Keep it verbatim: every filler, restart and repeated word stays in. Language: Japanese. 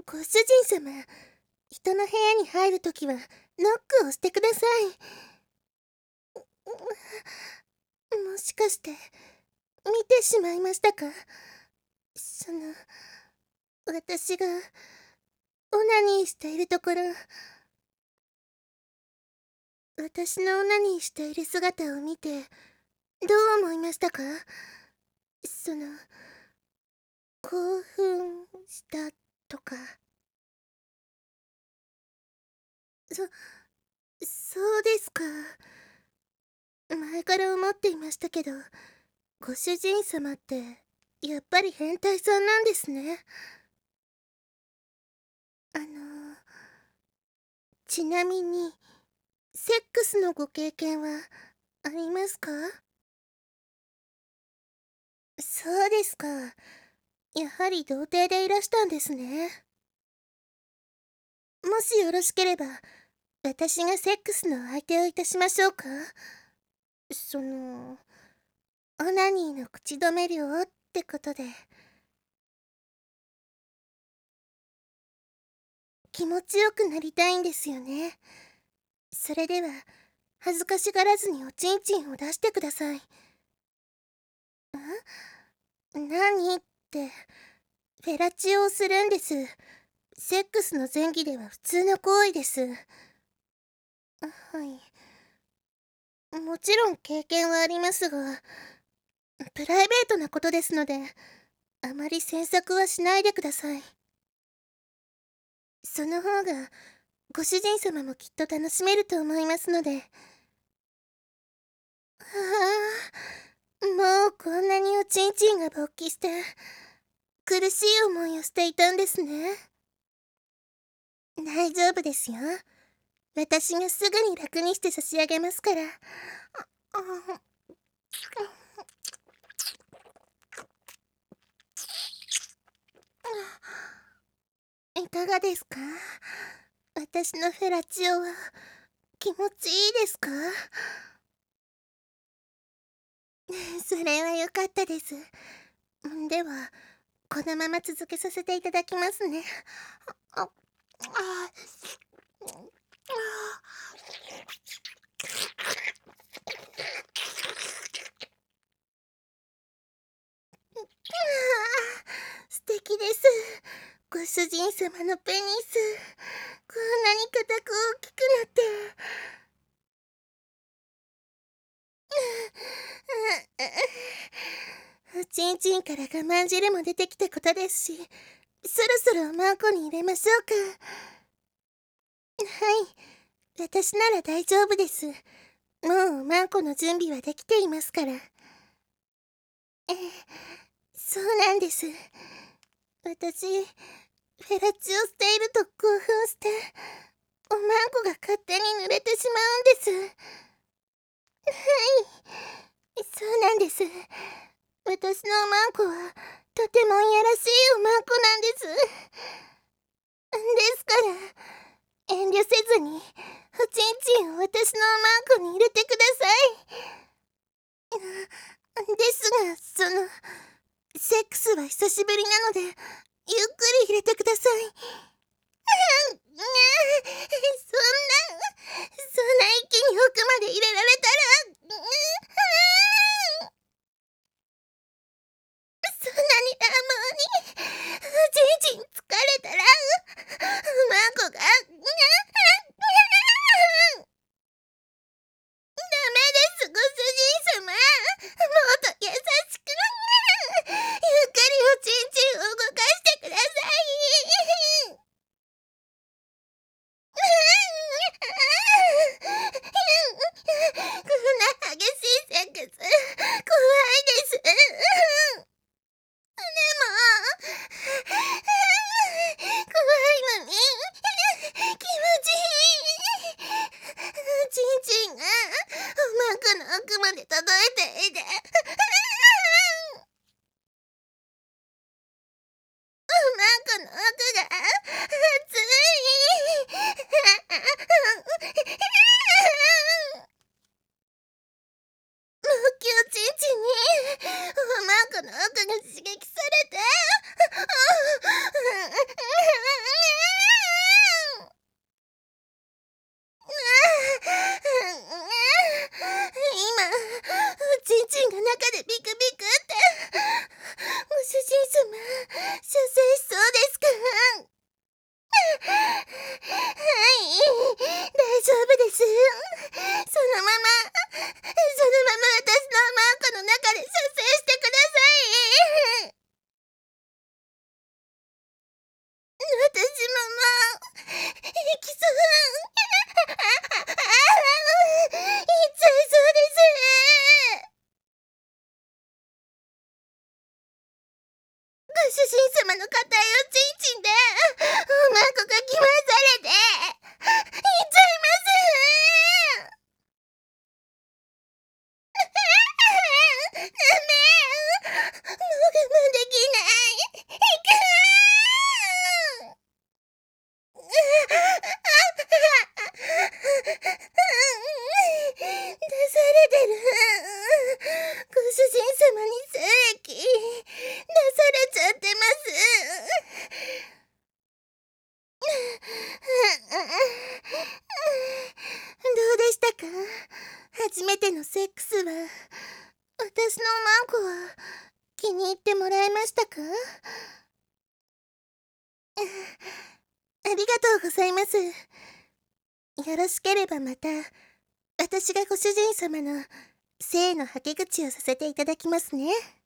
ご主人様、人の部屋に入るときはノックをしてください。もしかして見てしまいましたか？その、私がオナニーしているところ、私のオナニーしている姿を見てどう思いましたか？その、興奮したとか。そ、そうですか。前から思っていましたけど、ご主人様ってやっぱり変態さんなんですね。あのちなみにセックスのご経験はありますか？そうですか。やはり童貞でいらしたんですね。もしよろしければ私がセックスの相手をいたしましょうか？その、オナニーの口止め料ってことで。気持ちよくなりたいんですよね。それでは恥ずかしがらずにおちんちんを出してください。ん？何って、フェラチオをするんです。セックスの前儀では普通の行為です。はい。もちろん経験はありますが、プライベートなことですので、あまり詮索はしないでください。その方が、ご主人様もきっと楽しめると思いますので。はあ、もうこんなにおちんちんが勃起して、苦しい思いをしていたんですね。大丈夫ですよ。私がすぐに楽にして差し上げますから。いかがですか？私のフェラチオは気持ちいいですか？それは良かったです。では、このまま続けさせていただきますね。あ、あ、素敵です。ご主人様のペニス、こんなに硬く大きくなって。おちんちんから我慢汁も出てきたことですし、そろそろおまんこに入れましょうか。はい、私なら大丈夫です。もうおまんこの準備はできていますから。ええ、そうなんです。私、フェラチオしていると興奮して、おまんこが勝手に濡れてしまうんです。はい、そうなんです。私のおまんこはとてもいやらしいおまんこなんです。ですから遠慮せずにおちんちんを私のおまんこに入れてください。ですが、そのセックスは久しぶりなのでゆっくり入れてください。そんなそんな一気に奥まで入れられたら、そんなに乱暴におちんちん疲れたらおまんこがダメです。ご主人様、もっと優しくゆっくりおちんちんを動かしてください。こんな激しいセックス怖いです。でも怖いのに気持ちいい。おちんちんがおまんこの奥まで届いていておまんこの奥が熱い。ムッキおちんちんにおまんこの奥が刺激されて硬いおちんちんでおまんこがきまされていっちゃいますダメ、もう我慢できない。いく出されてる。ご主人様に精液出されちゃってます。どうでしたか？初めてのセックスは。私のおまんこは気に入ってもらえましたか？ありがとうございます。よろしければまた私がご主人様の性のはけ口をさせていただきますね。